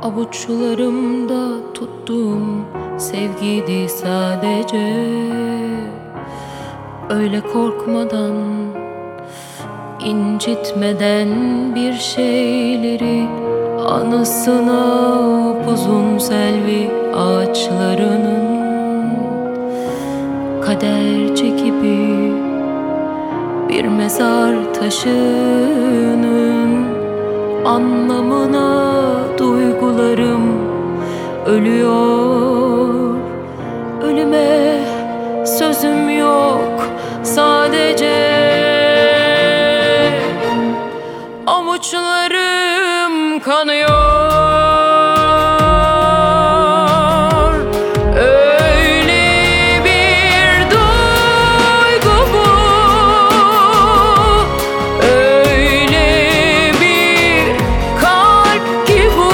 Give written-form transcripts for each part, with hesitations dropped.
Avuçlarımda tuttuğum sevgiydi sadece. Öyle korkmadan, incitmeden bir şeyleri, anısına upuzun selvi ağaçlarının kaderci gibi bir mezar taşının anlamına duygularım ölüyor. Ölüme sözüm yok sadece. Avuçlarım kanıyor. Öyle bir duygu bu, öyle bir kalp ki bu,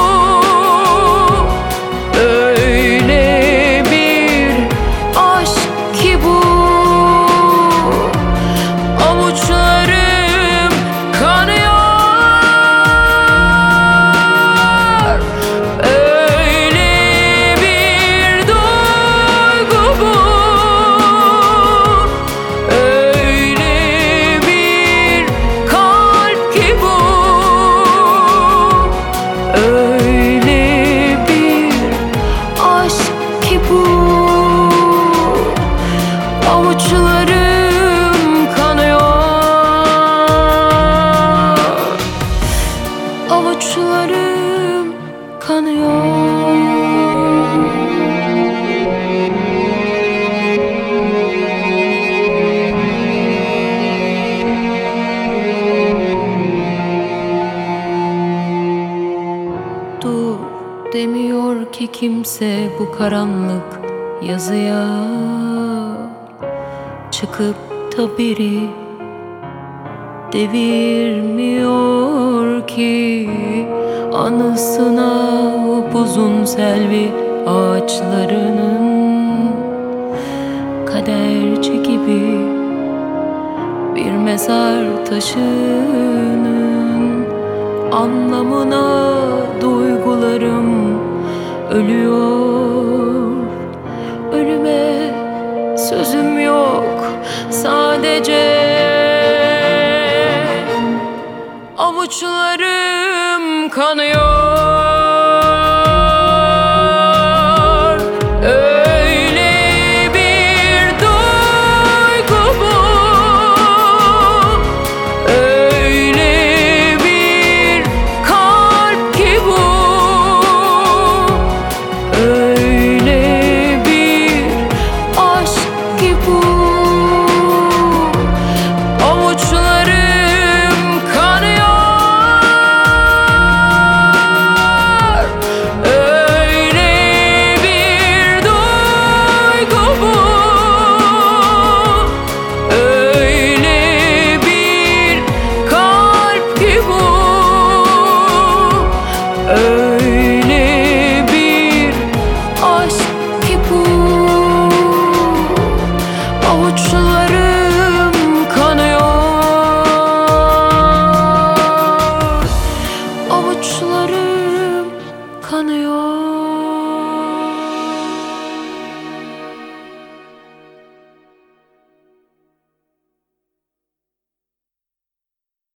öyle bir aşk ki bu. Avuçlarım kanıyor. Avuçlarım kanıyor. Avuçlarım kanıyor. Dur demiyor ki kimse bu karanlık yazıya. Çıkıp da biri devirmiyor ki anısına upuzun selvi ağaçlarının kaderci gibi bir mezar taşının anlamına duygularım ölüyor. Ölüme sözüm yok sadece. Avuçlarım kanıyor. Öyle bir duygu bu, öyle bir kalp ki bu, öyle bir aşk ki bu. Avuçlarım kanıyor. Öyle bir duygu bu, öyle bir kalp ki bu, öyle bir aşk ki bu. Avuçlarım kanıyor. Avuçlarım kanıyor.